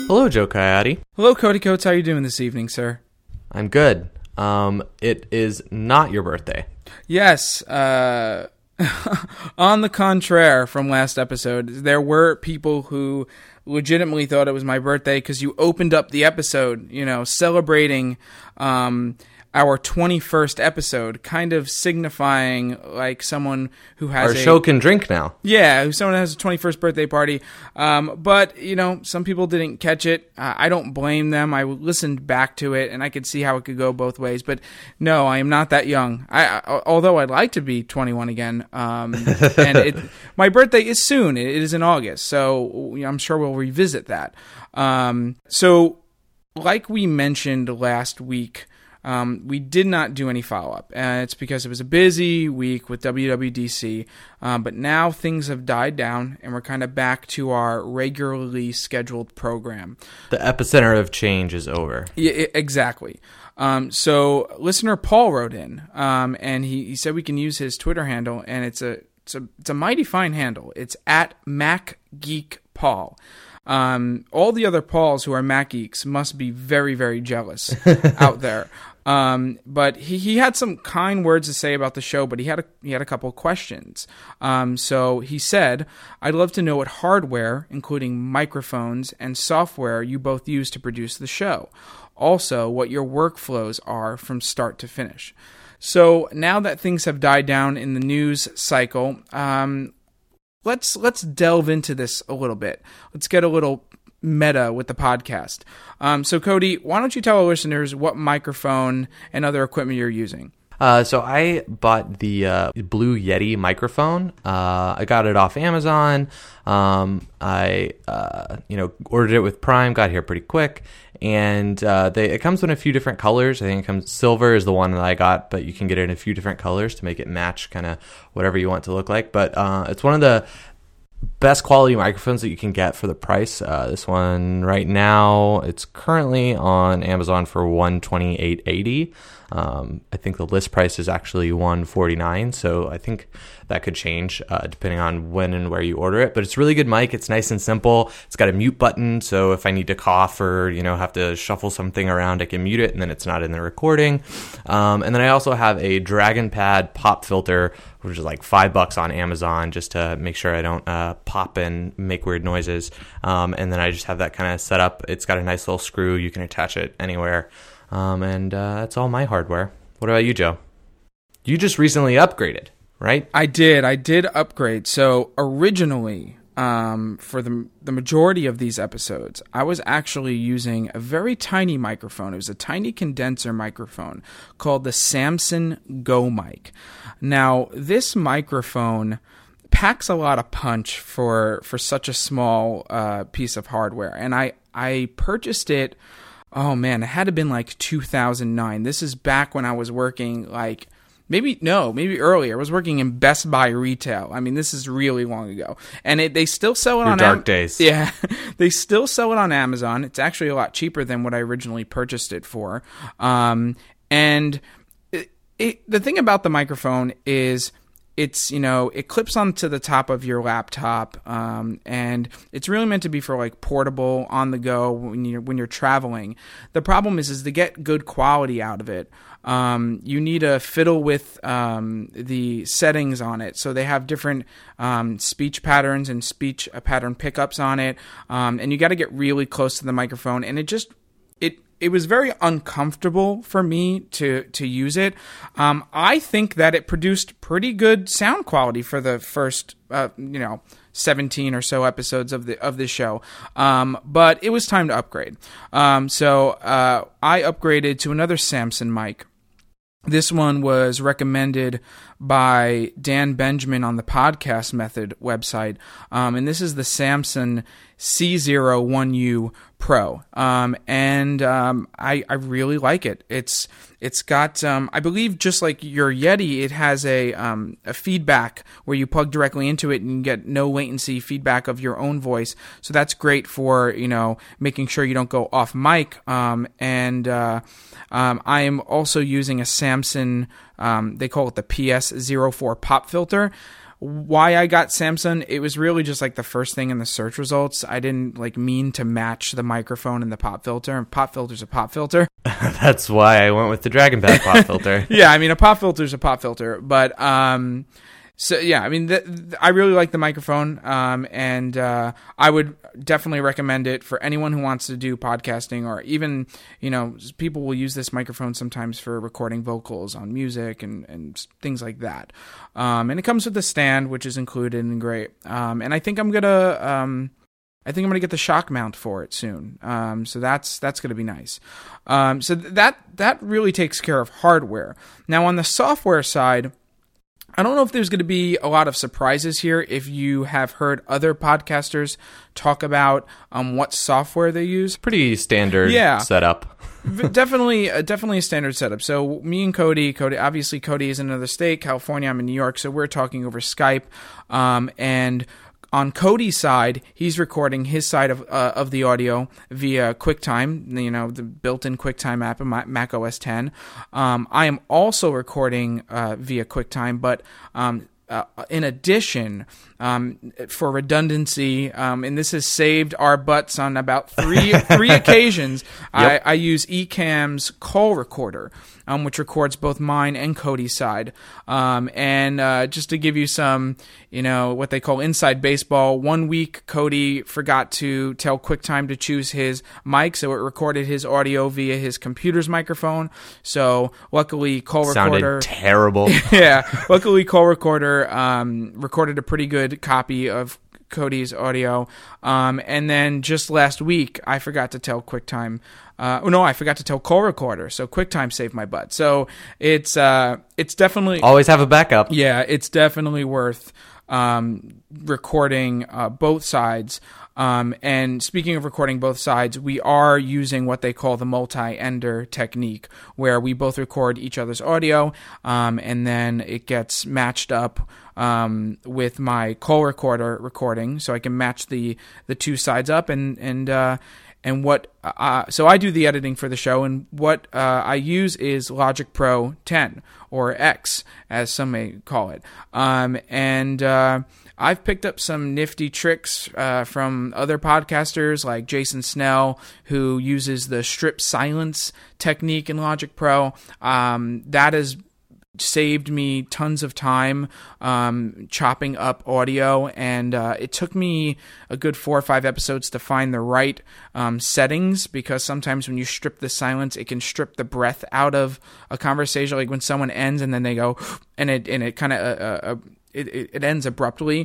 Hello, Joe Coyote. Hello, Cody Coates. How are you doing this evening, sir? I'm good. It is not your birthday. Yes. On the contraire from last episode, there were people who legitimately thought it was my birthday because you opened up the episode, celebrating our 21st episode, kind of signifying like someone who has Our show can drink now. Yeah, someone has a 21st birthday party. But, some people didn't catch it. I don't blame them. I listened back to it, and I could see how it could go both ways. But no, I am not that young. Although I'd like to be 21 again. And my birthday is soon. It is in August. So I'm sure we'll revisit that. So like we mentioned last week, we did not do any follow-up, and it's because it was a busy week with WWDC, but now things have died down, and we're kind of back to our regularly scheduled program. The epicenter of change is over. Yeah, exactly. So listener Paul wrote in, and he said we can use his Twitter handle, and it's a mighty fine handle. It's at MacGeekPaul. All the other Pauls who are Mac Geeks must be very, very jealous out there. But he had some kind words to say about the show, but he had a couple of questions. So he said, I'd love to know what hardware, including microphones and software, you both use to produce the show. Also, what your workflows are from start to finish. So now that things have died down in the news cycle, let's delve into this a little bit. Let's get a little meta with the podcast. So Cody, why don't you tell our listeners what microphone and other equipment you're using? So I bought the Blue Yeti microphone. I got it off Amazon. I ordered it with Prime, got here pretty quick. And it comes in a few different colors. I think silver is the one that I got, but you can get it in a few different colors to make it match kind of whatever you want it to look like. But it's one of the best quality microphones that you can get for the price. This one right now, it's currently on Amazon for $128.80. I think the list price is actually $149, so I think that could change depending on when and where you order it. But it's a really good mic. It's nice and simple. It's got a mute button, so if I need to cough or have to shuffle something around, I can mute it, and then it's not in the recording. And then I also have a Dragon Pad pop filter, which is like $5 on Amazon, just to make sure I don't pop and make weird noises. And then I just have that kind of set up. It's got a nice little screw. You can attach it anywhere. And that's all my hardware. What about you, Joe? You just recently upgraded, right? I did upgrade. So originally, for the majority of these episodes, I was actually using a very tiny microphone. It was a tiny condenser microphone called the Samson Go mic. Now, this microphone packs a lot of punch for such a small piece of hardware. And I purchased it. Oh man, it had to have been like 2009. This is back when I was working maybe earlier. I was working in Best Buy retail. I mean, this is really long ago. And they still sell it on dark days. Yeah. They still sell it on Amazon. It's actually a lot cheaper than what I originally purchased it for. And the thing about the microphone is it clips onto the top of your laptop, and it's really meant to be for like portable, on the go when you're traveling. The problem is to get good quality out of it, you need to fiddle with the settings on it. So they have different speech patterns and speech pattern pickups on it, and you got to get really close to the microphone, and it was very uncomfortable for me to use it. I think that it produced pretty good sound quality for the first, 17 or so episodes of this show. But it was time to upgrade. So I upgraded to another Samson mic. This one was recommended by Dan Benjamin on the Podcast Method website. And this is the Samson C01U Pro. And I really like it. It's got, I believe just like your Yeti, it has a feedback where you plug directly into it and you get no latency feedback of your own voice. So that's great for, making sure you don't go off mic. I am also using a Samson, they call it the PS04 pop filter. why I got Samson, it was really just like the first thing in the search results. I didn't like mean to match the microphone and the pop filter, and pop filter's a pop filter. That's why I went with the Dragon Pad pop filter. Yeah, I mean, a pop filter's a pop filter, but so yeah, I mean, I really like the microphone, and I would definitely recommend it for anyone who wants to do podcasting, or even, you know, people will use this microphone sometimes for recording vocals on music and things like that. And it comes with a stand, which is included and great. And I think I'm gonna get the shock mount for it soon. So that's gonna be nice. So that really takes care of hardware. Now on the software side, I don't know if there's going to be a lot of surprises here if you have heard other podcasters talk about what software they use. Pretty standard setup. Definitely a standard setup. So me and Cody, obviously Cody is in another state, California, I'm in New York, so we're talking over Skype. And on Cody's side, he's recording his side of the audio via QuickTime, you know, the built-in QuickTime app in Mac OS X. I am also recording via QuickTime, but in addition, for redundancy, and this has saved our butts on about three occasions, Yep. I use Ecamm's call recorder, which records both mine and Cody's side. And just to give you some, you know, what they call inside baseball, 1 week Cody forgot to tell QuickTime to choose his mic, so it recorded his audio via his computer's microphone. So luckily, call recorder sounded terrible. yeah, luckily call recorder recorded a pretty good copy of Cody's audio. And then just last week, I forgot to tell QuickTime. I forgot to tell call recorder. So QuickTime saved my butt. So it's definitely Always have a backup. Yeah, it's definitely worth recording both sides. And speaking of recording both sides, we are using what they call the multi-ender technique, where we both record each other's audio, and then it gets matched up with my call recorder recording, so I can match the two sides up, and what so I do the editing for the show, and what I use is Logic Pro 10 or X, as some may call it, and I've picked up some nifty tricks from other podcasters like Jason Snell, who uses the strip silence technique in Logic Pro. That has saved me tons of time chopping up audio, and it took me a good 4 or 5 episodes to find the right settings, because sometimes when you strip the silence, it can strip the breath out of a conversation, like when someone ends and then they go and it kind of it ends abruptly.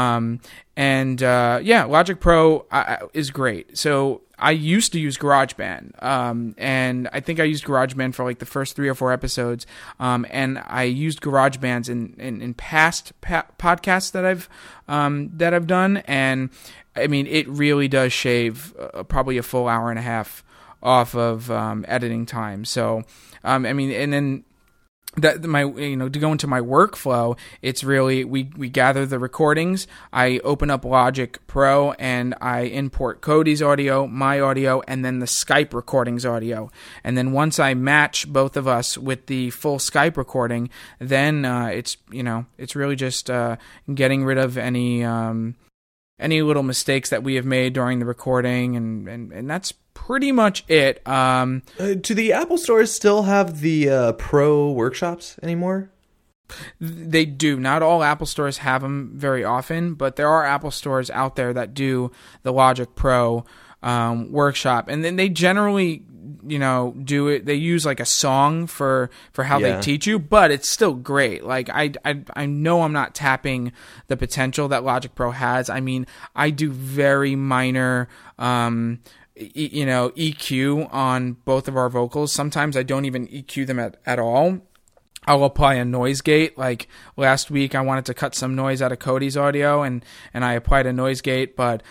Logic Pro is great. So I used to use GarageBand, and I think I used GarageBand for like the first 3 or 4 episodes, and I used GarageBands in past podcasts that I've done, and I mean, it really does shave probably a full hour and a half off of editing time. So I mean, and then that to go into my workflow, it's really we gather the recordings, I open up Logic Pro and I import Cody's audio, my audio, and then the Skype recordings audio. And then once I match both of us with the full Skype recording, then it's really just getting rid of any little mistakes that we have made during the recording, and that's pretty much it. Do the Apple stores still have the Pro workshops anymore? They do. Not all Apple stores have them very often, but there are Apple stores out there that do the Logic Pro workshop, and then they generally do it. They use like a song for how they teach you, but it's still great. Like I know I'm not tapping the potential that Logic Pro has. I mean, I do very minor EQ on both of our vocals. Sometimes I don't even EQ them at all. I'll apply a noise gate. Like last week, I wanted to cut some noise out of Cody's audio, and I applied a noise gate. But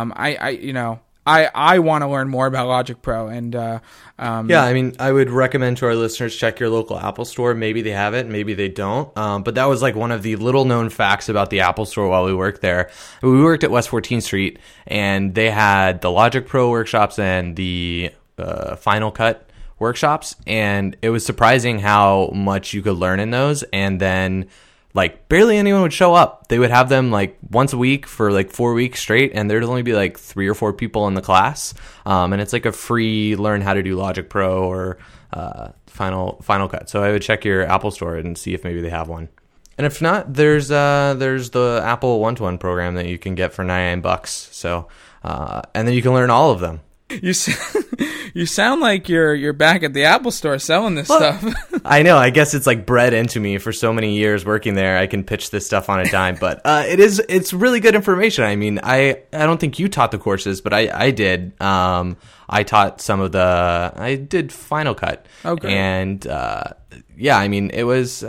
I want to learn more about Logic Pro, and I mean, I would recommend to our listeners, check your local Apple store. Maybe they have it, maybe they don't. But that was like one of the little known facts about the Apple store while we worked there. We worked at West 14th Street, and they had the Logic Pro workshops and the Final Cut workshops, and it was surprising how much you could learn in those. And then like barely anyone would show up. They would have them like once a week for like 4 weeks straight, and there'd only be like 3 or 4 people in the class. And it's like a free learn how to do Logic Pro or Final Cut. So I would check your Apple store and see if maybe they have one. And if not, there's the Apple One-to-One program that you can get for $99. So and then you can learn all of them. You sound like you're back at the Apple store selling this stuff. I know. I guess it's like bred into me for so many years working there. I can pitch this stuff on a dime, but it's really good information. I mean, I don't think you taught the courses, but I did. I taught I did Final Cut. Okay. And yeah, I mean,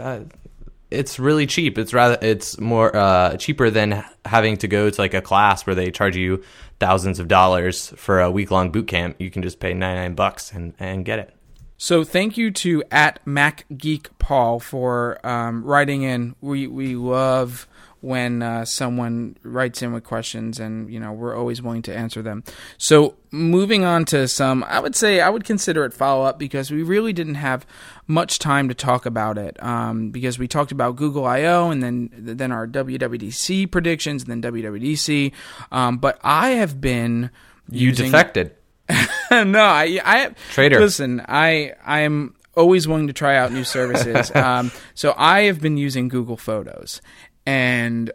it's really cheap. It's more cheaper than having to go to like a class where they charge you thousands of dollars for a week-long boot camp. You can just pay $99 and get it. So thank you to @MacGeekPaul for writing in. We love when someone writes in with questions, and we're always willing to answer them. So moving on to some, I would consider it follow-up, because we really didn't have much time to talk about it, because we talked about Google I/O and then our WWDC predictions and then WWDC, but I have been defected. No, I traitor. Listen, I am always willing to try out new services. So I have been using Google Photos. And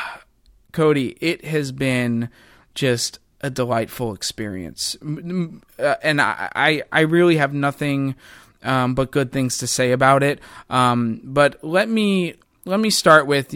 Cody, it has been just a delightful experience. And I really have nothing but good things to say about it. But let me start with,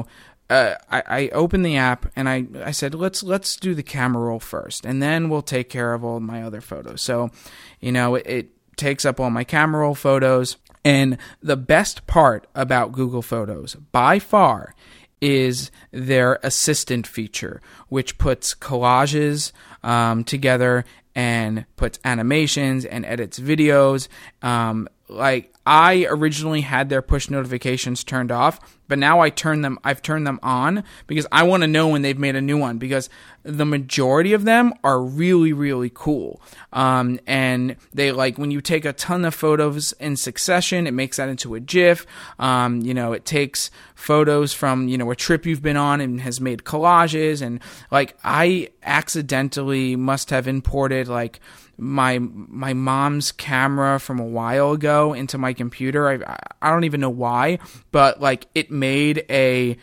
I opened the app and I said, let's do the camera roll first, and then we'll take care of all my other photos. So, it takes up all my camera roll photos. And the best part about Google Photos, by far, is their assistant feature, which puts collages together and puts animations and edits videos. Like, I originally had their push notifications turned off, but now I've turned them on because I want to know when they've made a new one, because the majority of them are really, really cool. And they, like, when you take a ton of photos in succession, it makes that into a GIF. It takes photos from, a trip you've been on and has made collages. And like, I accidentally must have imported like my mom's camera from a while ago into my computer. I don't even know why, but like it made a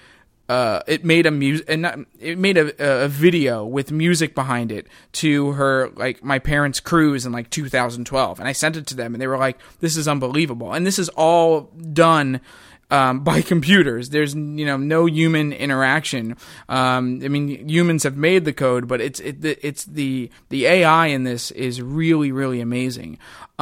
video with music behind it to her, like my parents' cruise in like 2012, and I sent it to them, and they were like, "This is unbelievable!" And this is all done by computers. There's no human interaction. I mean, humans have made the code, but it's the AI in this is really, really amazing.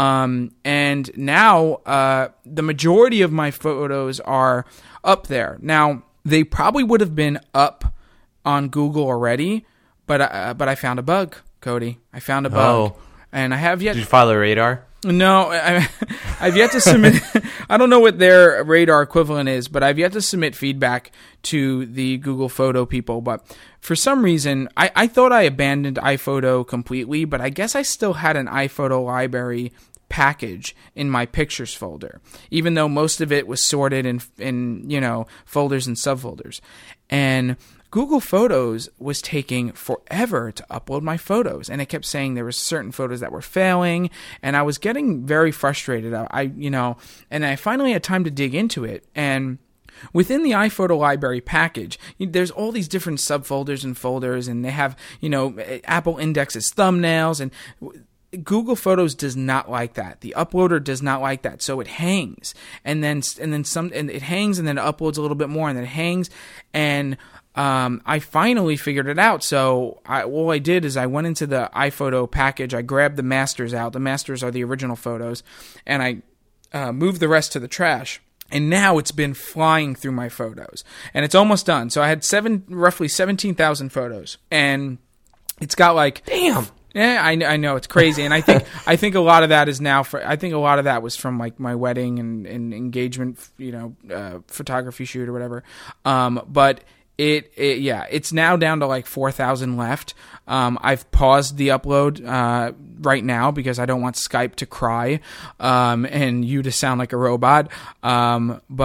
And now the majority of my photos are up there. Now they probably would have been up on Google already, but I found a bug, Cody. I found a bug, and I have yet. Did you file a radar? No, I've yet to submit. I don't know what their radar equivalent is, but I've yet to submit feedback to the Google Photo people. But for some reason, I thought I abandoned iPhoto completely, but I guess I still had an iPhoto library package in my pictures folder, even though most of it was sorted in folders and subfolders. And Google Photos was taking forever to upload my photos, and it kept saying there were certain photos that were failing, and I was getting very frustrated. And I finally had time to dig into it, and within the iPhoto library package, there's all these different subfolders and folders, and they have, Apple indexes thumbnails, and Google Photos does not like that. The uploader does not like that, so it hangs, and then it hangs, and then it uploads a little bit more, and then it hangs, and I finally figured it out. So all I did is I went into the iPhoto package. I grabbed the masters out. The masters are the original photos, and I moved the rest to the trash. And now it's been flying through my photos, and it's almost done. So I had roughly 17,000 photos, and it's got like, damn. Yeah, I know, it's crazy, and I think a lot of that is now I think a lot of that was from like my wedding and engagement, photography shoot or whatever. But it's now down to like 4,000 left. I've paused the upload right now because I don't want Skype to cry and you to sound like a robot. But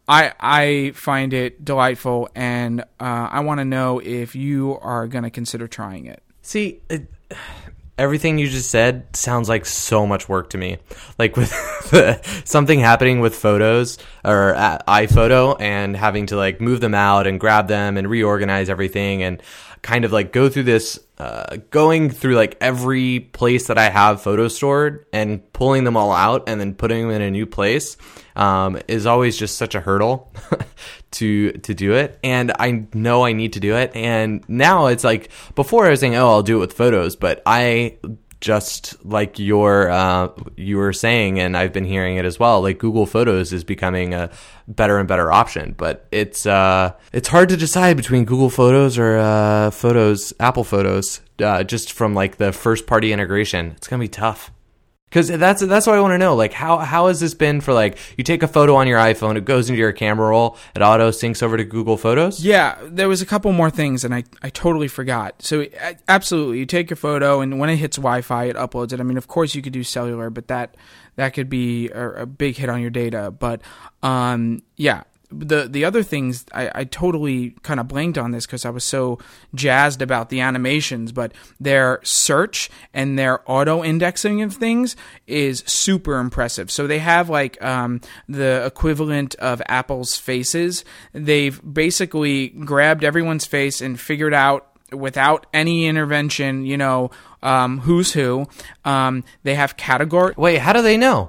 I find it delightful, and I want to know if you are going to consider trying it. See, everything you just said sounds like so much work to me. Like with something happening with photos or iPhoto and having to like move them out and grab them and reorganize everything and kind of like go through this, going through like every place that I have photos stored and pulling them all out and then putting them in a new place is always just such a hurdle to do it. And I know I need to do it. And now it's like, before I was saying, oh, I'll do it with photos, but I just like you were saying, and I've been hearing it as well, like Google Photos is becoming a better and better option. But it's hard to decide between Google Photos or Apple Photos, just from like the first party integration. It's gonna be tough. Because that's what I want to know. Like, how has this been for, like, you take a photo on your iPhone, it goes into your camera roll, it auto syncs over to Google Photos? Yeah, there was a couple more things, and I totally forgot. So, absolutely, you take your photo, and when it hits Wi-Fi, it uploads it. I mean, of course, you could do cellular, but that could be a big hit on your data. But, yeah. The other things, I totally kind of blanked on this because I was so jazzed about the animations, but their search and their auto indexing of things is super impressive. So they have like the equivalent of Apple's Faces. They've basically grabbed everyone's face and figured out without any intervention, who's who. They have category. Wait, how do they know?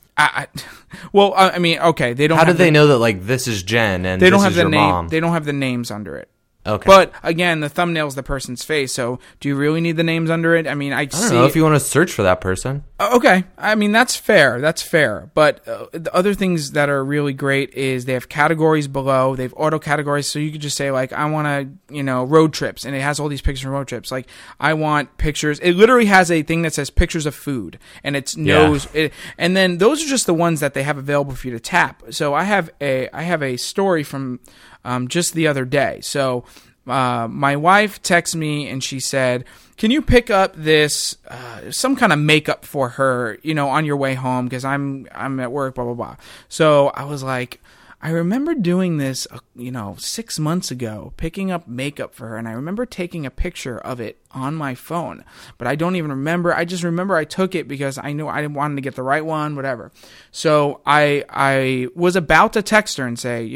I mean, okay, they don't. How do they know that like this is Jen and they don't this have is the your name? mom? They don't have the names under it. Okay, but again, the thumbnail's the person's face. So, do you really need the names under it? I mean, I don't know if you want to search for that person. Okay, I mean that's fair. That's fair. But the other things that are really great is they have categories below. They have auto categories, so you could just say like, I want to, road trips, and it has all these pictures of road trips. Like, I want pictures. It literally has a thing that says pictures of food, and it knows. Yeah. And then those are just the ones that they have available for you to tap. So I have a story from just the other day. So my wife texted me and she said, can you pick up this some kind of makeup for her, on your way home, because I'm at work, blah blah blah. So I was like, I remember doing this 6 months ago, picking up makeup for her, and I remember taking a picture of it on my phone, but I don't even remember. I just remember I took it because I knew I wanted to get the right one, whatever. So I was about to text her and say,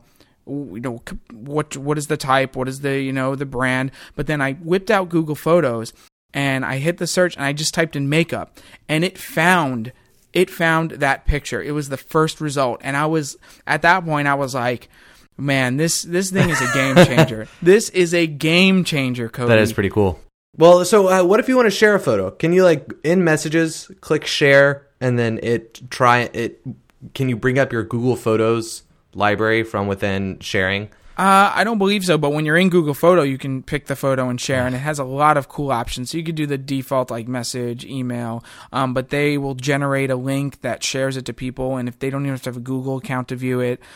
what is the type, what is the the brand, but then I whipped out Google Photos and I hit the search and I just typed in makeup, and it found that picture. It was the first result, and I was at that point I was like, man, this thing is a game changer. This is a game changer, Cody. That is pretty cool. Well, so what if you want to share a photo? Can you like in messages click share and then can you bring up your Google Photos library from within sharing? I don't believe so, but when you're in Google Photo, you can pick the photo and share, and it has a lot of cool options. So you could do the default like message, email, but they will generate a link that shares it to people, and if they don't even have to have a Google account to view it,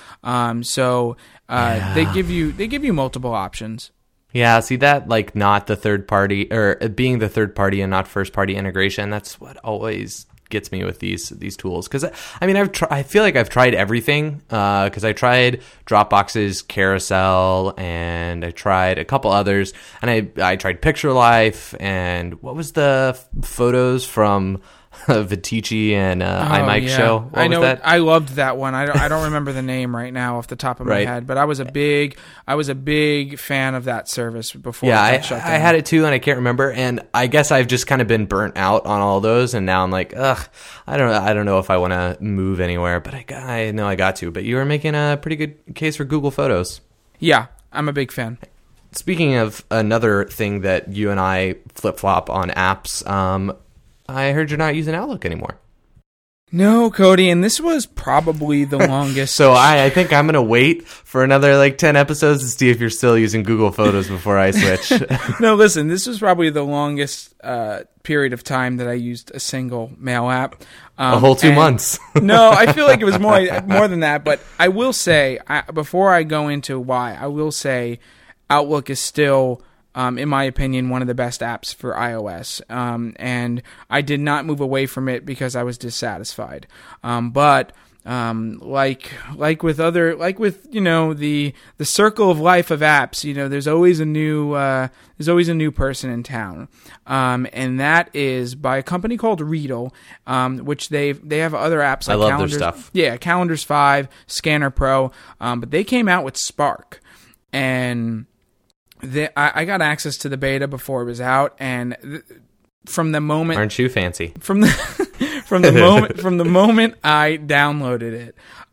they give you multiple options. Yeah, see that, like, not the third party, or being the third party and not first party integration, that's what always gets me with these tools. Because I mean, I feel like I've tried everything, because I tried Dropbox's Carousel and I tried a couple others, and I tried Picture Life, and what was the photos from Vitici and iMike show? I know that? I loved that one. I don't remember the name right now off the top of my head, but I was a big fan of that service before. Yeah, I had it too, and I can't remember. And I guess I've just kind of been burnt out on all those, and now I'm like, I don't know if I want to move anywhere, but I know I got to. But you were making a pretty good case for Google Photos. Yeah, I'm a big fan. Speaking of another thing that you and I flip flop on apps, I heard you're not using Outlook anymore. No, Cody, and this was probably the longest. So I think I'm going to wait for another 10 episodes to see if you're still using Google Photos before I switch. No, listen, this was probably the longest period of time that I used a single mail app. A whole 2 months. No, I feel like it was more than that, but I will say, before I go into why, I will say Outlook is still, in my opinion, one of the best apps for iOS. And I did not move away from it because I was dissatisfied. But like with the circle of life of apps, there's always a new person in town, and that is by a company called Readle, which they have other apps like I love Calendars, their stuff. yeah, Calendars 5, Scanner Pro, but they came out with Spark, and I got access to the beta before it was out, and from the moment, aren't you fancy? From the moment I downloaded it,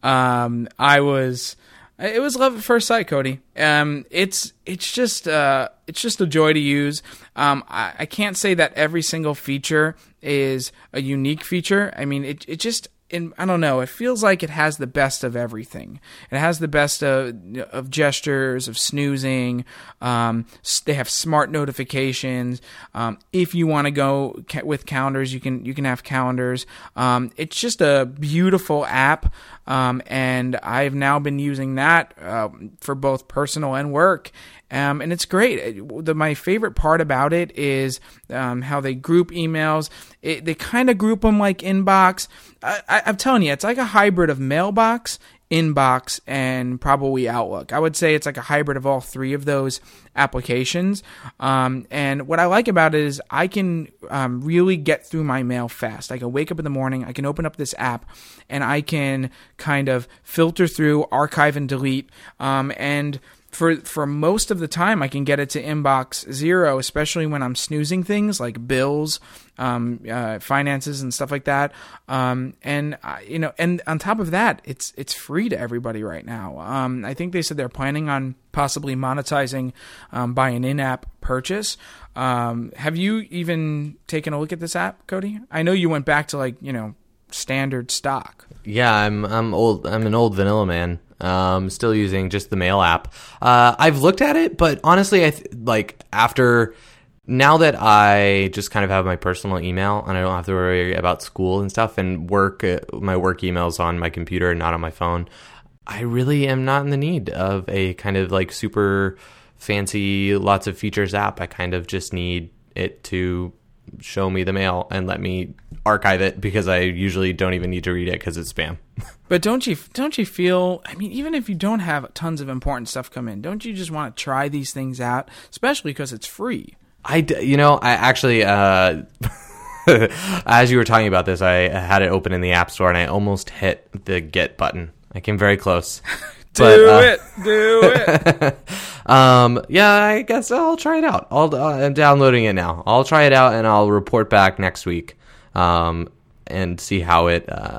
it was love at first sight, Cody. It's just a joy to use. I can't say that every single feature is a unique feature. I mean, it just. I don't know. It feels like it has the best of everything. It has the best of gestures, of snoozing. They have smart notifications. If you want to go with calendars, you can have calendars. It's just a beautiful app, and I've now been using that for both personal and work. And it's great. My favorite part about it is how they group emails. They kind of group them like Inbox. I'm telling you, it's like a hybrid of Mailbox, Inbox, and probably Outlook. I would say it's like a hybrid of all three of those applications. And what I like about it is I can really get through my mail fast. I can wake up in the morning, I can open up this app, and I can kind of filter through, archive, and delete. And for most of the time, I can get it to inbox 0, especially when I'm snoozing things like bills, finances, and stuff like that. And on top of that, it's free to everybody right now. I think they said they're planning on possibly monetizing by an in-app purchase. Have you even taken a look at this app, Cody? I know you went back to standard stock. Yeah, I'm old. I'm an old vanilla man. Still using just the mail app. I've looked at it, but honestly, after now that I just kind of have my personal email and I don't have to worry about school and stuff and work, my work emails on my computer and not on my phone, I really am not in the need of a kind of super fancy, lots of features app. I kind of just need it to show me the mail and let me archive it because I usually don't even need to read it because it's spam. But don't you feel, I mean, even if you don't have tons of important stuff come in, don't you just want to try these things out, especially because it's free? I actually, as you were talking about this, I had it open in the App Store and I almost hit the get button. I came very close. Do it. Yeah, I guess I'll try it out. I'm downloading it now. I'll try it out and I'll report back next week, and see how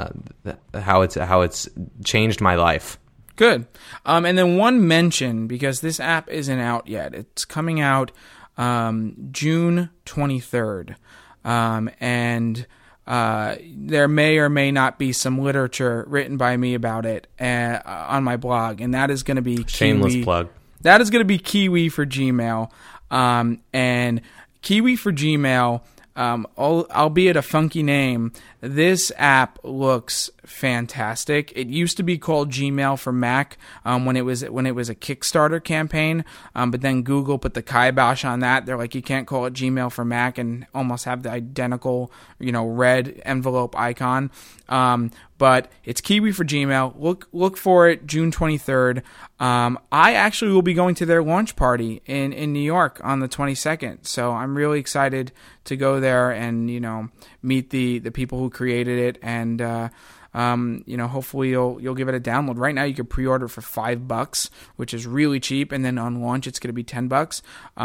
it's changed my life. Good. And then one mention, because this app isn't out yet. It's coming out June 23rd, and there may or may not be some literature written by me about it on my blog, and that is going to be shameless Kiwi. Plug. That is going to be Kiwi for Gmail, and Kiwi for Gmail. Albeit a funky name, this app looks fantastic. It used to be called Gmail for Mac when it was a Kickstarter campaign, but then Google put the kibosh on that. They're like, you can't call it Gmail for Mac and almost have the identical, red envelope icon. But it's Kiwi for Gmail. Look for it June 23rd. I actually will be going to their launch party in New York on the 22nd. So I'm really excited to go there and, meet the people who created it. And, hopefully you'll give it a download. Right now you can pre-order for $5, which is really cheap. And then on launch, it's going to be $10.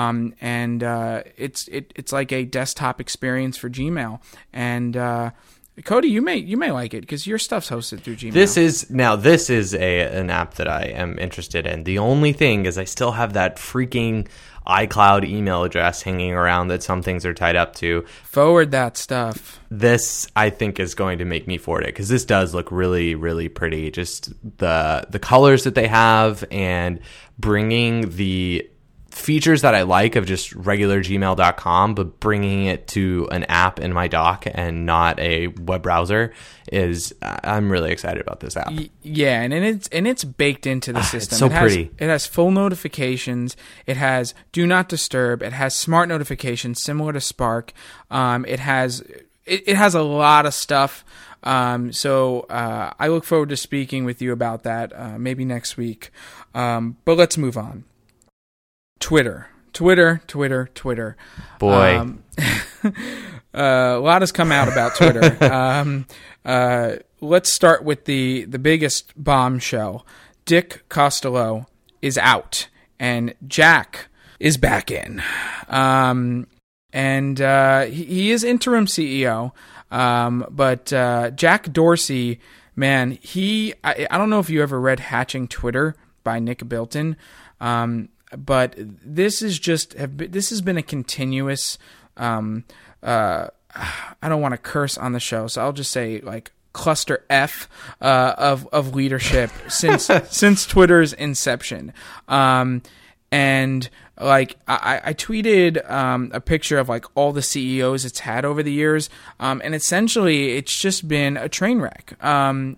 It's like a desktop experience for Gmail. And, Cody, you may like it because your stuff's hosted through Gmail. This is an app that I am interested in. The only thing is I still have that freaking iCloud email address hanging around that some things are tied up to. Forward that stuff. This, I think, is going to make me forward it because this does look really, really pretty. Just the colors that they have and bringing the features that I like of just regular gmail.com, but bringing it to an app in my dock and not a web browser I'm really excited about this app. Yeah, and it's baked into the system. It's so pretty. It has full notifications. It has do not disturb. It has smart notifications similar to Spark. It has it has a lot of stuff. So I look forward to speaking with you about that maybe next week. But let's move on. Twitter. Boy. A lot has come out about Twitter. Let's start with the biggest bombshell. Dick Costolo is out, and Jack is back in. And he is interim CEO. But Jack Dorsey, man, I don't know if you ever read Hatching Twitter by Nick Bilton, but this has been a continuous. I don't want to curse on the show, so I'll just say like cluster F of leadership since Twitter's inception. And like I tweeted a picture of like all the CEOs it's had over the years, and essentially it's just been a train wreck. And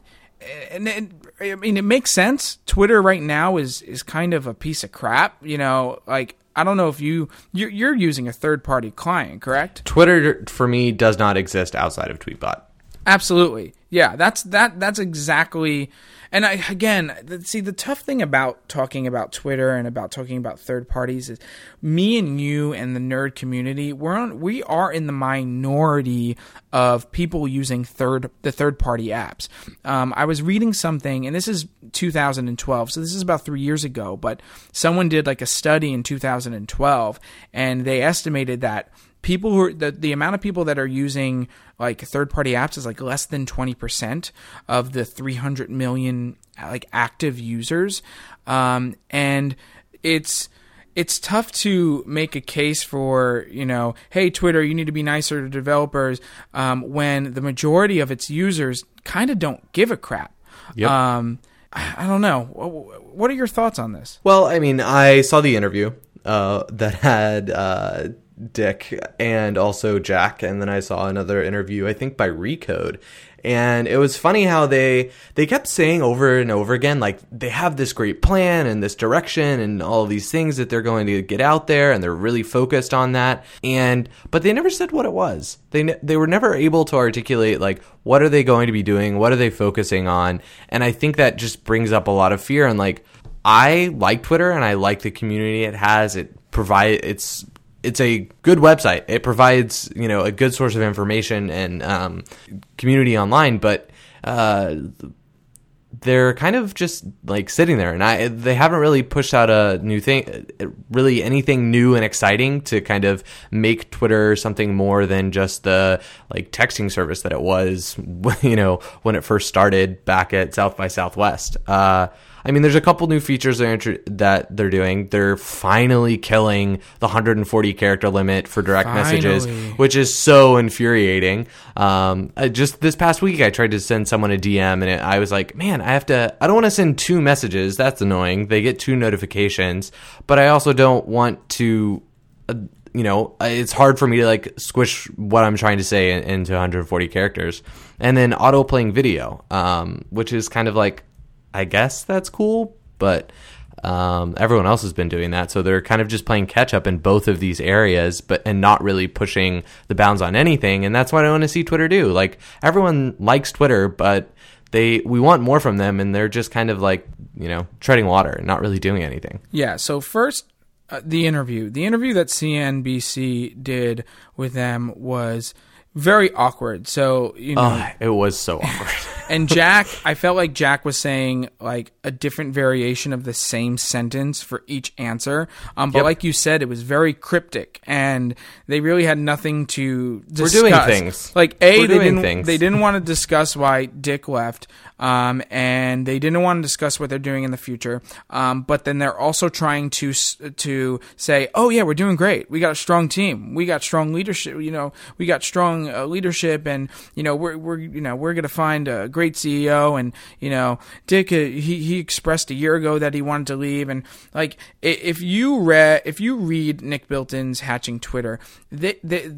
I mean, it makes sense. Twitter right now is kind of a piece of crap. You know, like I don't know if you're using a third party client, correct? Twitter for me does not exist outside of Tweetbot. Absolutely. Yeah, that's exactly. And the tough thing about talking about Twitter and about talking about third parties is me and you and the nerd community, we are in the minority of people using the third party apps. I was reading something, and this is 2012, so this is about 3 years ago, but someone did like a study in 2012, and they estimated that the amount of people that are using like third-party apps is like less than 20% of the 300 million like active users, and it's tough to make a case for, you know, hey Twitter, you need to be nicer to developers, when the majority of its users kind of don't give a crap. Yep. I don't know. What are your thoughts on this? Well, I mean, I saw the interview that had Dick and also Jack, and then I saw another interview, I think by Recode, and it was funny how they kept saying over and over again, like they have this great plan and this direction and all of these things that they're going to get out there, and they're really focused on that, but they never said what it was. They were never able to articulate like what are they going to be doing, what are they focusing on, and I think that just brings up a lot of fear. And like, I like Twitter and I like the community it has. It's a good website. It provides, you know, a good source of information and community online, but they're kind of just like sitting there, and they haven't really pushed out a new thing, really anything new and exciting to kind of make Twitter something more than just the like texting service that it was, you know, when it first started back at South by Southwest. I mean, there's a couple new features that they're doing. They're finally killing the 140 character limit for direct messages, which is so infuriating. Just this past week, I tried to send someone a DM, and I was like, man, I don't want to send 2 messages. That's annoying. They get 2 notifications, but I also don't want to, you know, it's hard for me to like squish what I'm trying to say into 140 characters. And then auto playing video, which is kind of like, I guess that's cool, but everyone else has been doing that, so they're kind of just playing catch up in both of these areas, and not really pushing the bounds on anything. And that's what I want to see Twitter do. Like, everyone likes Twitter, but we want more from them, and they're just kind of like, you know, treading water and not really doing anything. Yeah. So first, the interview that CNBC did with them was very awkward. So, you know, it was so awkward. And Jack, I felt like Jack was saying like a different variation of the same sentence for each answer. But Yep. like you said, it was very cryptic, and they really had nothing to discuss. We're doing things. Like We're they doing didn't things. they didn't want to discuss why Dick left, and they didn't want to discuss what they're doing in the future. But then they're also trying to say, oh yeah, we're doing great. We got a strong team. We got strong leadership. You know, we got strong leadership, and you know we're gonna find a great CEO. And you know, Dick he expressed a year ago that he wanted to leave. And like, if you read Nick Bilton's Hatching Twitter, the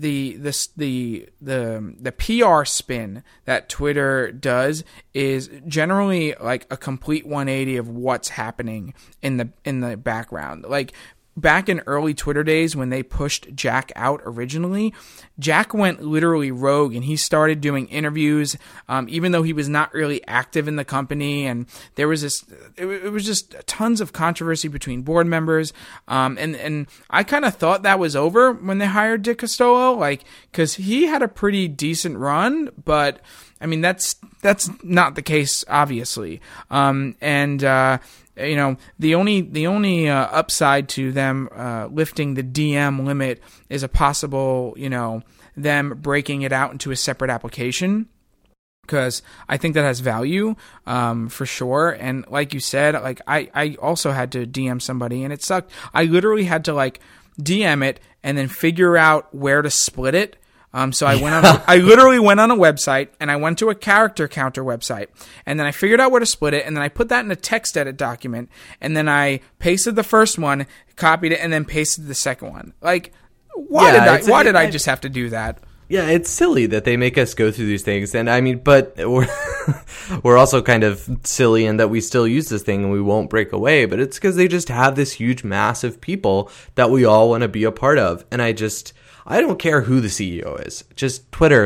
PR spin that Twitter does is generally like a complete 180 of what's happening in the background. Like, back in early Twitter days when they pushed Jack out originally, Jack went literally rogue and he started doing interviews, even though he was not really active in the company. And there was it was just tons of controversy between board members. And I kind of thought that was over when they hired Dick Costolo, like, cause he had a pretty decent run, but I mean, that's not the case, obviously. The only upside to them lifting the DM limit is a possible, them breaking it out into a separate application, because I think that has value for sure. And like you said, like I also had to DM somebody and it sucked. I literally had to like DM it and then figure out where to split it. So I literally went on a website and I went to a character counter website and then I figured out where to split it and then I put that in a text edit document and then I pasted the first one, copied it, and then pasted the second one. Like, why did I just have to do that? Yeah, it's silly that they make us go through these things. And I mean, but we're also kind of silly in that we still use this thing and we won't break away. But it's because they just have this huge mass of people that we all want to be a part of. And I don't care who the CEO is. Just Twitter,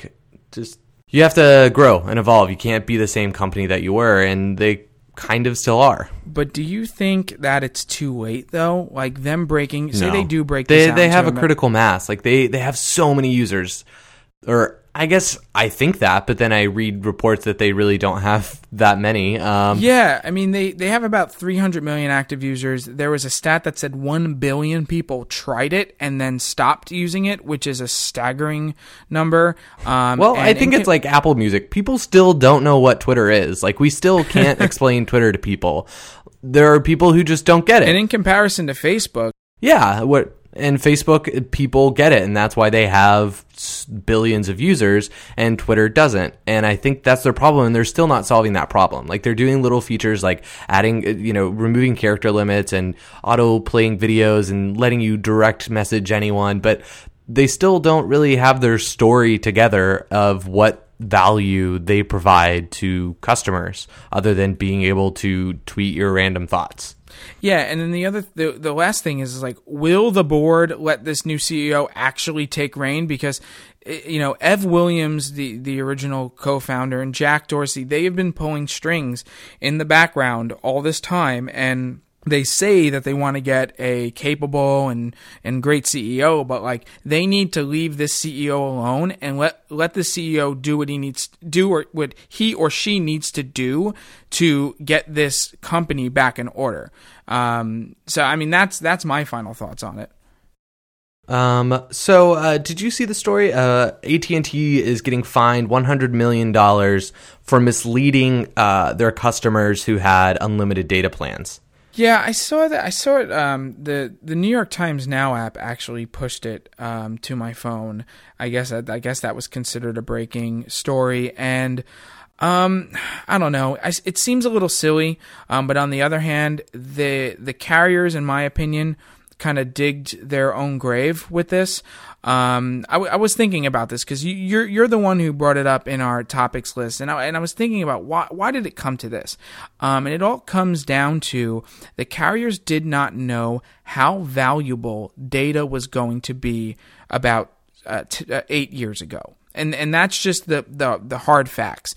you have to grow and evolve. You can't be the same company that you were, and they kind of still are. But do you think that it's too late, though? Like them breaking, say No. they do break this out. They have a critical mass. Like they have so many users. Or I guess I think that, but then I read reports that they really don't have that many. Yeah, I mean, they have about 300 million active users. There was a stat that said 1 billion people tried it and then stopped using it, which is a staggering number. I think it's like Apple Music. People still don't know what Twitter is. Like, we still can't explain Twitter to people. There are people who just don't get it. And in comparison to Facebook. Yeah, and Facebook, people get it, and that's why they have billions of users, and Twitter doesn't. And I think that's their problem, and they're still not solving that problem. Like, they're doing little features like adding, removing character limits and auto-playing videos and letting you direct message anyone, but they still don't really have their story together of what value they provide to customers, other than being able to tweet your random thoughts. Yeah, and then the last thing is like, will the board let this new CEO actually take reign? Because, Ev Williams, the original co-founder, and Jack Dorsey, they have been pulling strings in the background all this time, and they say that they want to get a capable and great CEO, but like they need to leave this CEO alone and let the CEO do what he needs to do, or what he or she needs to do to get this company back in order. So I mean, that's my final thoughts on it. So did you see the story? AT&T is getting fined $100 million for misleading their customers who had unlimited data plans. Yeah, I saw that. I saw it. The New York Times Now app actually pushed it to my phone. I guess that was considered a breaking story, and I don't know. It seems a little silly, but on the other hand, the carriers, in my opinion, kind of digged their own grave with this. I was thinking about this because you're the one who brought it up in our topics list, and I was thinking about why did it come to this, and it all comes down to the carriers did not know how valuable data was going to be about 8 years ago, and that's just the hard facts.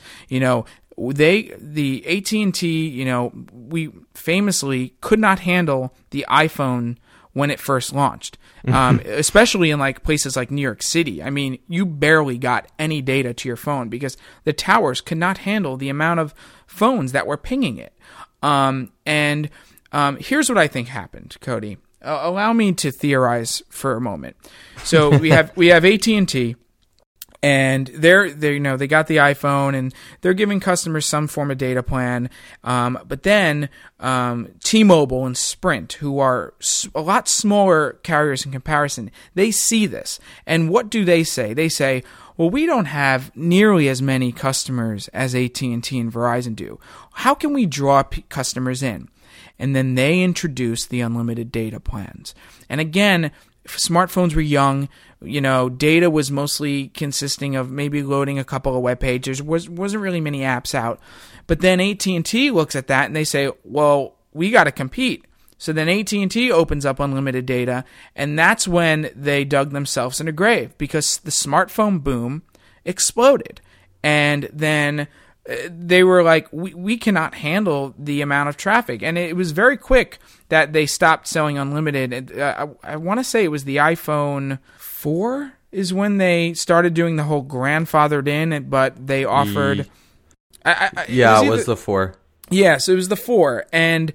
The AT&T, we famously could not handle the iPhone when it first launched, especially in like places like New York City. I mean, you barely got any data to your phone because the towers could not handle the amount of phones that were pinging it. Here's what I think happened, Cody. Allow me to theorize for a moment. So we have AT&T. And they got the iPhone and they're giving customers some form of data plan. But then T-Mobile and Sprint, who are a lot smaller carriers in comparison, they see this. And what do they say? They say, well, we don't have nearly as many customers as AT&T and Verizon do. How can we draw customers in? And then they introduce the unlimited data plans. And again, smartphones were young. Data was mostly consisting of maybe loading a couple of web pages. Wasn't really many apps out. But then AT&T looks at that and they say, well, we got to compete. So then AT&T opens up unlimited data, and that's when they dug themselves in a grave because the smartphone boom exploded. And then they were like, we cannot handle the amount of traffic. And it was very quick that they stopped selling unlimited. I want to say it was the iPhone 4 is when they started doing the whole grandfathered in, but they offered... it was the 4. Yes, it was the 4. And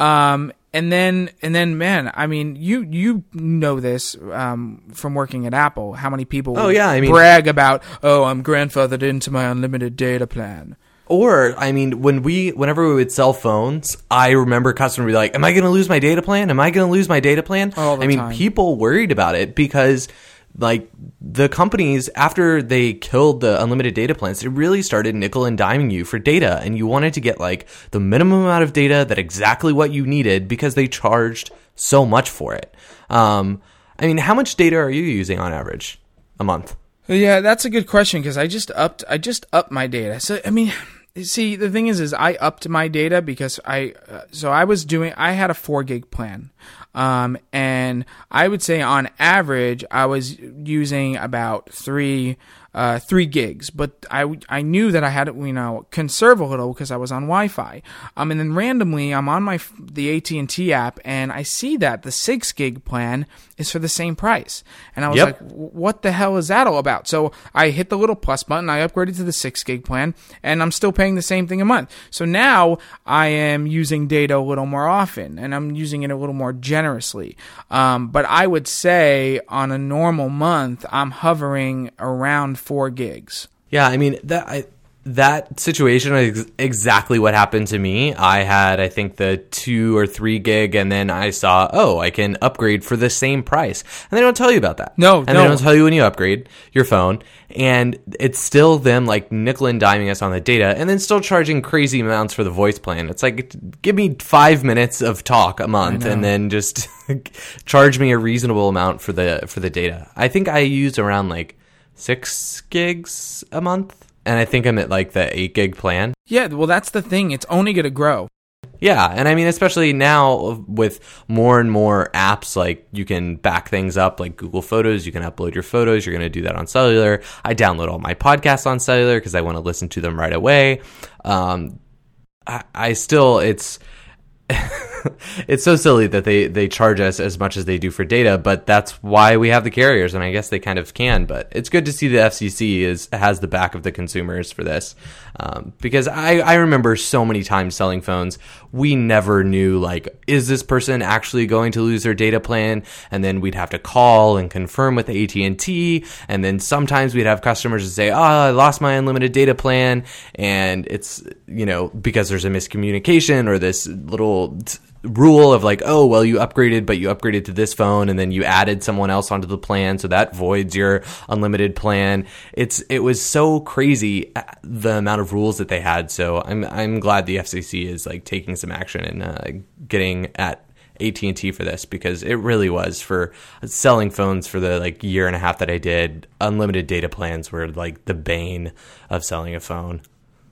then, man, I mean, you know this from working at Apple. How many people brag about, I'm grandfathered into my unlimited data plan. Or, I mean, whenever we would sell phones, I remember customers would be like, am I going to lose my data plan? Am I going to lose my data plan? All the time. People worried about it because, like, the companies, after they killed the unlimited data plans, they really started nickel and diming you for data. And you wanted to get, like, the minimum amount of data that exactly what you needed because they charged so much for it. I mean, how much data are you using on average a month? Yeah, that's a good question because I just upped my data. So, I mean... See, the thing is I upped my data because I had a 4 gig plan. And I would say on average, I was using about 3 gigs, but I knew that I had to, conserve a little because I was on Wi-Fi. And then randomly I'm on the AT&T app and I see that the 6 gig plan is for the same price. And I was like, what the hell is that all about? So I hit the little plus button, I upgraded to the 6 gig plan, and I'm still paying the same thing a month. So now I am using data a little more often and I'm using it a little more generously. But I would say on a normal month, I'm hovering around 4 gigs. Yeah, I mean, that situation is exactly what happened to me. I had, I think, the 2 or 3 gig, and then I saw, I can upgrade for the same price. And they don't tell you about that. No. They don't tell you when you upgrade your phone. And it's still them, like, nickel and diming us on the data, and then still charging crazy amounts for the voice plan. It's like, give me 5 minutes of talk a month, and then just charge me a reasonable amount for the data. I think I used around, like, 6 gigs a month. And I think I'm at like the 8 gig plan. Yeah, well, that's the thing. It's only going to grow. Yeah, and I mean, especially now with more and more apps, like you can back things up, like Google Photos. You can upload your photos. You're going to do that on cellular. I download all my podcasts on cellular because I want to listen to them right away. It's so silly that they charge us as much as they do for data, but that's why we have the carriers, and I guess they kind of can. But it's good to see the FCC has the back of the consumers for this, because I remember so many times selling phones, we never knew, like, is this person actually going to lose their data plan? And then we'd have to call and confirm with AT&T, and then sometimes we'd have customers that say, I lost my unlimited data plan, and it's, because there's a miscommunication or this little rule of like, you upgraded, but you upgraded to this phone and then you added someone else onto the plan, so that voids your unlimited plan. It was so crazy, the amount of rules that they had. So I'm glad the FCC is like taking some action and getting at AT&T for this, because it really was, for selling phones for the like year and a half that I did, unlimited data plans were like the bane of selling a phone.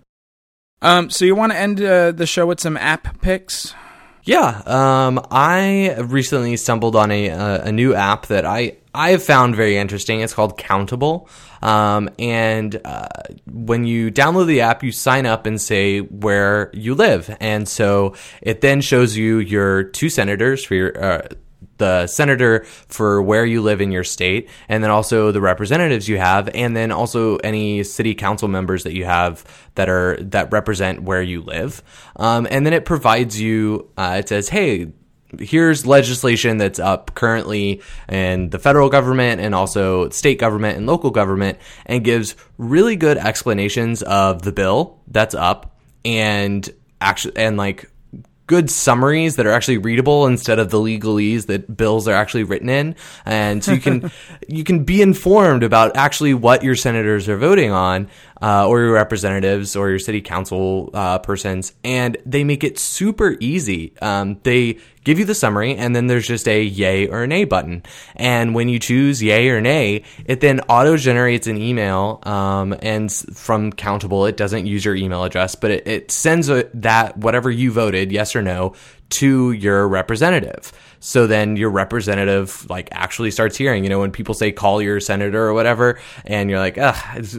So you want to end the show with some app picks? Yeah, I recently stumbled on a new app that I have found very interesting. It's called Countable, and when you download the app, you sign up and say where you live, and so it then shows you your 2 senators for your the senator for where you live in your state, and then also the representatives you have, and then also any city council members that you have that represent where you live. And then it provides you, it says, hey, here's legislation that's up currently in the federal government and also state government and local government, and gives really good explanations of the bill that's up, and like good summaries that are actually readable instead of the legalese that bills are actually written in. And so you can be informed about actually what your senators are voting on, or your representatives or your city council persons. And they make it super easy. They give you the summary, and then there's just a yay or nay button. And when you choose yay or nay, it then auto-generates an email, and from Countable, it doesn't use your email address, but it sends that whatever you voted, yes or no, to your representative. So then your representative like actually starts hearing, when people say call your senator or whatever, and you're like,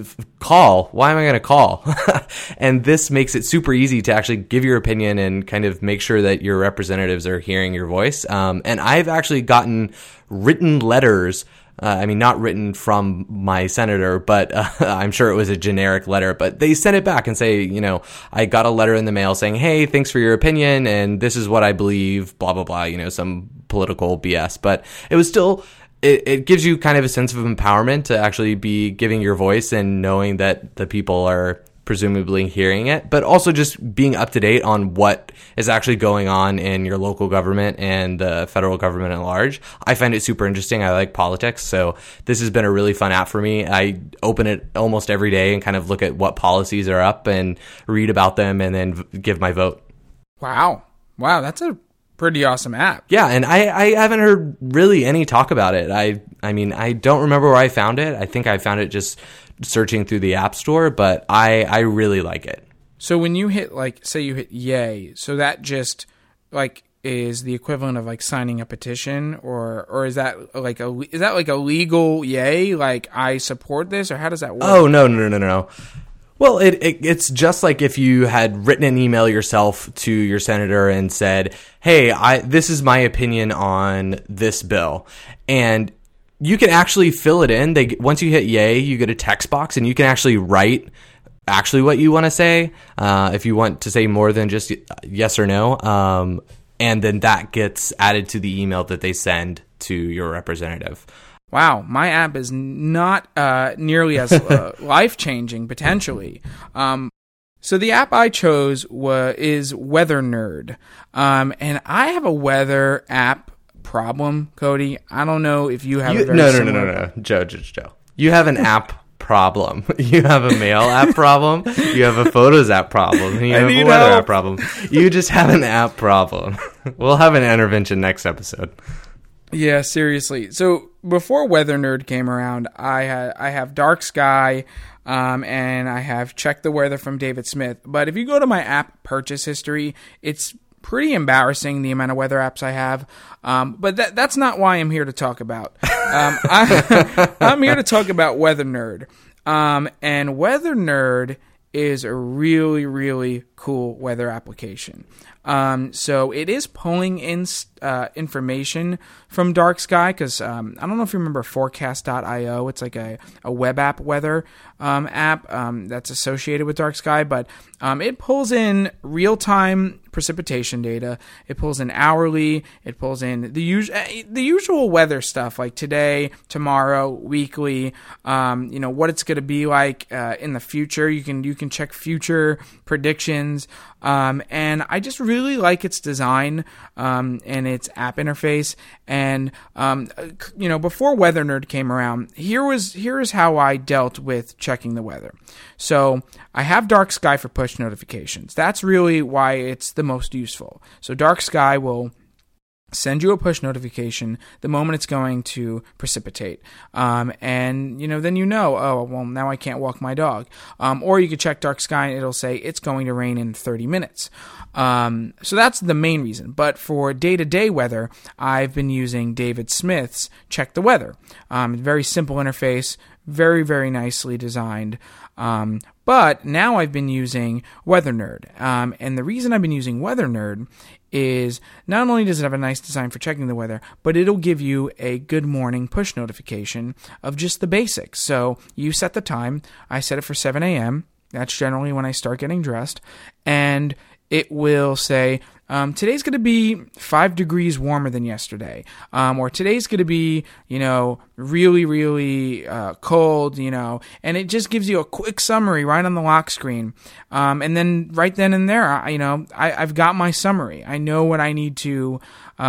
call, why am I going to call? And this makes it super easy to actually give your opinion and kind of make sure that your representatives are hearing your voice. And I've actually gotten written letters. Not written from my senator, but I'm sure it was a generic letter. But they sent it back and say, I got a letter in the mail saying, hey, thanks for your opinion, and this is what I believe, blah, blah, blah, some political BS. But it was still, it gives you kind of a sense of empowerment to actually be giving your voice and knowing that the people are presumably hearing it, but also just being up to date on what is actually going on in your local government and the federal government at large. I find it super interesting. I like politics, so this has been a really fun app for me. I open it almost every day and kind of look at what policies are up and read about them and then give my vote. Wow, that's a pretty awesome app. Yeah, and I haven't heard really any talk about it. I don't remember where I found it. I think I found it just searching through the App Store, but I really like it. So when you hit, say you hit yay, so that just is the equivalent of signing a petition, or is that like a legal yay, I support this, or how does that work? Oh, no. Well, it's just like if you had written an email yourself to your senator and said, hey, this is my opinion on this bill, and you can actually fill it in. Once you hit yay, you get a text box, and you can actually write actually what you want to say, if you want to say more than just yes or no. And then that gets added to the email that they send to your representative. Wow, my app is not nearly as life-changing, potentially. So the app I chose is Weather Nerd. And I have a weather app problem, Cody. I don't know if you have a very similar... No. Joe. You have an app problem. You have a mail app problem. You have a photos app problem. And you have a weather app problem. You just have an app problem. We'll have an intervention next episode. Yeah, seriously. So before Weather Nerd came around, I have Dark Sky, and I have Check the Weather from David Smith. But if you go to my app purchase history, it's pretty embarrassing the amount of weather apps I have. But that's not why I'm here to talk about. I'm here to talk about Weather Nerd. And Weather Nerd is a really, really cool weather application. So it is pulling in information from Dark Sky, because I don't know if you remember Forecast.io. It's like a web app weather app that's associated with Dark Sky, but it pulls in real-time precipitation data. It pulls in hourly. It pulls in the usual weather stuff, like today, tomorrow, weekly. What it's going to be like in the future. You can check future predictions. And I just really like its design and its app interface. And before Weather Nerd came around, here is how I dealt with checking the weather. So I have Dark Sky for push notifications. That's really why it's the most useful. So Dark Sky will send you a push notification the moment it's going to precipitate. And, then oh, well, now I can't walk my dog. Or you could check Dark Sky and it'll say it's going to rain in 30 minutes. So that's the main reason. But for day-to-day weather, I've been using David Smith's Check the Weather. Very simple interface, very, very nicely designed. But now I've been using Weather Nerd. And the reason I've been using Weather Nerd is not only does it have a nice design for checking the weather, but it'll give you a good morning push notification of just the basics. So you set the time. I set it for 7 a.m. That's generally when I start getting dressed. And it will say, today's going to be 5 degrees warmer than yesterday. Or today's going to be, really, really cold, and it just gives you a quick summary right on the lock screen. And then right then and there, I've got my summary. I know what I need to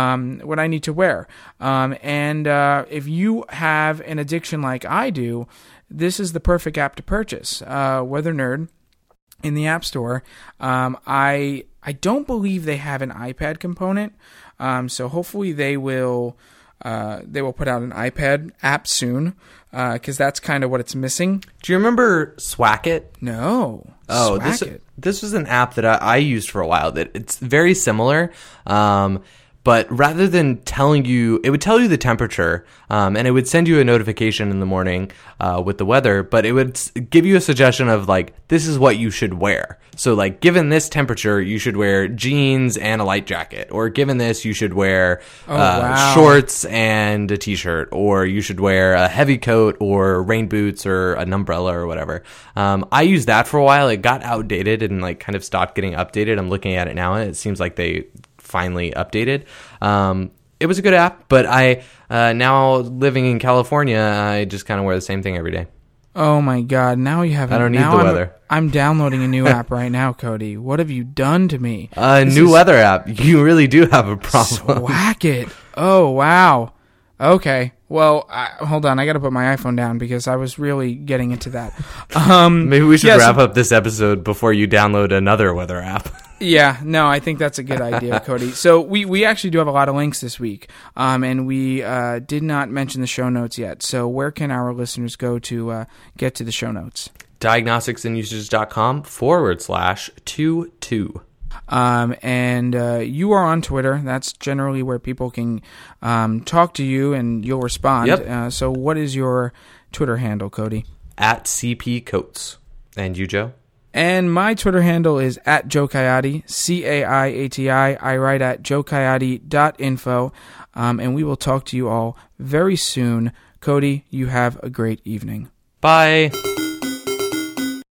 wear. And if you have an addiction like I do, this is the perfect app to purchase. Weather Nerd in the App Store. I don't believe they have an iPad component, so hopefully they will they will put out an iPad app soon, because that's kind of what it's missing. Do you remember Swacket? No. Oh, Swacket. this was an app that I used for a while. That it's very similar, but rather than telling you, it would tell you the temperature, and it would send you a notification in the morning with the weather. But it would give you a suggestion of like, this is what you should wear. So like, given this temperature, you should wear jeans and a light jacket, or given this, you should wear shorts and a t-shirt, or you should wear a heavy coat or rain boots or an umbrella or whatever. I used that for a while. It got outdated and like kind of stopped getting updated. I'm looking at it now, and it seems like they finally updated. It was a good app, but I now living in California, I just kind of wear the same thing every day. Oh my God! Now you have. I don't need the weather. I'm downloading a new app right now, Cody. What have you done to me? New weather app. You really do have a problem. Swacket. Oh wow. Okay. Well, hold on. I got to put my iPhone down because I was really getting into that. Maybe we should wrap up this episode before you download another weather app. Yeah, no, I think that's a good idea, Cody. So we actually do have a lot of links this week, and we did not mention the show notes yet. So where can our listeners go to get to the show notes? diagnosticsandusage.com/22. And you are on Twitter. That's generally where people can talk to you, and you'll respond. Yep. So what is your Twitter handle, Cody? @CP Coates. And you, Joe? And my Twitter handle is @Joe Coyote, CAIATI. I write at joecoyote.info. And we will talk to you all very soon. Cody, you have a great evening. Bye.